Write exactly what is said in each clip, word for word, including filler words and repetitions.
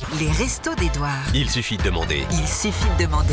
Les restos d'Édouard. Il suffit de demander. Il suffit de demander.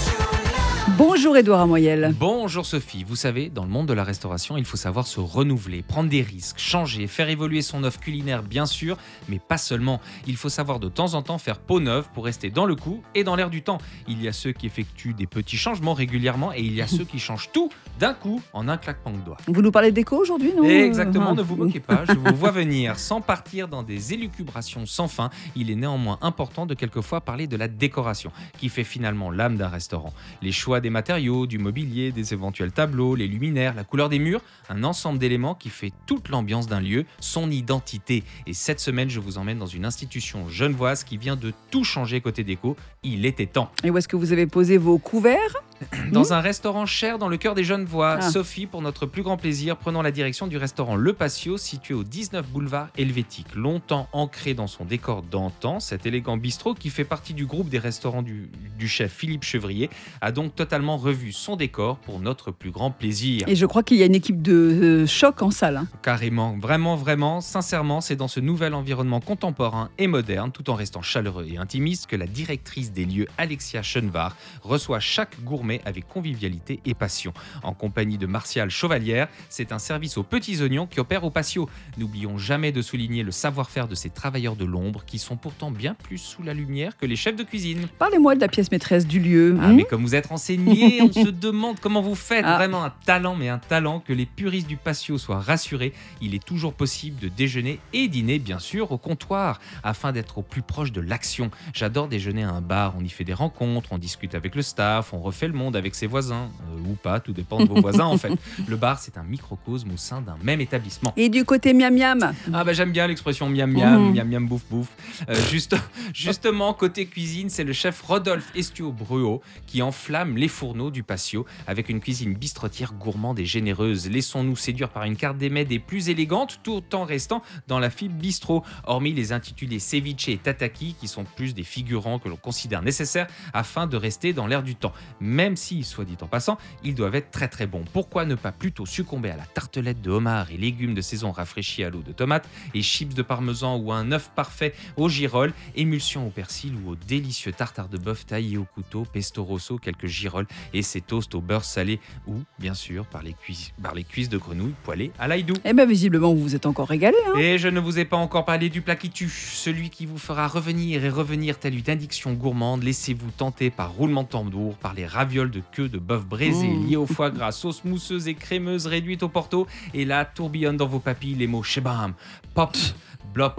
Bonjour Édouard Amoyel. Bonjour Sophie, vous savez, dans le monde de la restauration, il faut savoir se renouveler, prendre des risques, changer, faire évoluer son offre culinaire bien sûr, mais pas seulement. Il faut savoir de temps en temps faire peau neuve pour rester dans le coup et dans l'air du temps. Il y a ceux qui effectuent des petits changements régulièrement et il y a ceux qui changent tout d'un coup en un claquement de doigts. Vous nous parlez d'éco aujourd'hui, non? Exactement, Ah. ne vous moquez pas, je vous vois venir. Sans partir dans des élucubrations sans fin, il est néanmoins important de quelquefois parler de la décoration, qui fait finalement l'âme d'un restaurant. Les choix des matériaux, du mobilier, des éventuels tableaux, les luminaires, la couleur des murs, un ensemble d'éléments qui fait toute l'ambiance d'un lieu, son identité. Et cette semaine, je vous emmène dans une institution genevoise qui vient de tout changer côté déco. Il était temps. Et où est-ce que vous avez posé vos couverts? Dans un restaurant cher dans le cœur des Genevois, Ah. Sophie, pour notre plus grand plaisir, prenons la direction du restaurant Le Patio, situé au dix-neuf boulevard Helvétique. Longtemps ancré dans son décor d'antan, cet élégant bistrot, qui fait partie du groupe des restaurants du, du chef Philippe Chevrier, a donc totalement revu son décor pour notre plus grand plaisir. Et je crois qu'il y a une équipe de euh, choc en salle. hein. Carrément, vraiment, vraiment, sincèrement, c'est dans ce nouvel environnement contemporain et moderne, tout en restant chaleureux et intimiste, que la directrice des lieux, Alexia Schoenvar, reçoit chaque gourmet avec convivialité et passion. En compagnie de Martial Chevalière, c'est un service aux petits oignons qui opère au patio. N'oublions jamais de souligner le savoir-faire de ces travailleurs de l'ombre qui sont pourtant bien plus sous la lumière que les chefs de cuisine. Parlez-moi de la pièce maîtresse du lieu. Ah, hein. mais comme vous êtes renseigné, on se demande comment vous faites. Ah. Vraiment un talent, mais un talent, que les puristes du patio soient rassurés. Il est toujours possible de déjeuner et dîner, bien sûr, au comptoir, afin d'être au plus proche de l'action. J'adore déjeuner à un bar, on y fait des rencontres, on discute avec le staff, on refait le monde avec ses voisins. Euh, ou pas, tout dépend de vos voisins en fait. Le bar, c'est un microcosme au sein d'un même établissement. Et du côté miam miam. Ah bah j'aime bien l'expression miam miam, Mhm. miam miam bouf bouf. Euh, juste, justement, côté cuisine, c'est le chef Rodolphe Estiau-Bruot qui enflamme les fourneaux du patio avec une cuisine bistrotière gourmande et généreuse. Laissons-nous séduire par une carte des mets des plus élégantes tout en restant dans la fibre bistrot. Hormis les intitulés ceviche et tataki qui sont plus des figurants que l'on considère nécessaires afin de rester dans l'air du temps. Même si, soit dit en passant, ils doivent être très très bons. Pourquoi ne pas plutôt succomber à la tartelette de homard et légumes de saison rafraîchis à l'eau de tomate et chips de parmesan ou un œuf parfait au girolles, émulsion au persil ou au délicieux tartare de bœuf taillé au couteau, pesto rosso, quelques girolles et ses toasts au beurre salé ou, bien sûr, par les, cuis- par les cuisses de grenouille poêlées à l'ail doux. Eh bien, visiblement, vous vous êtes encore régalé. hein. Et je ne vous ai pas encore parlé du plat qui tue, celui qui vous fera revenir et revenir telle une addiction gourmande. Laissez-vous tenter par roulement de tambour, par les ravioles de queue de bœuf braisé Mmh. liées au foie gras, sauce mousseuse et crémeuse réduite au porto. Et là, tourbillonnent dans vos papilles les mots shebam, pop, blop,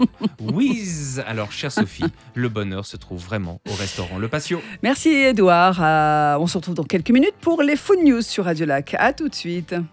whiz. Alors, chère Sophie, le bonheur se trouve vraiment au restaurant Le Patio. Merci Édouard. Euh, on se retrouve dans quelques minutes pour les Food News sur Radio Lac. À tout de suite.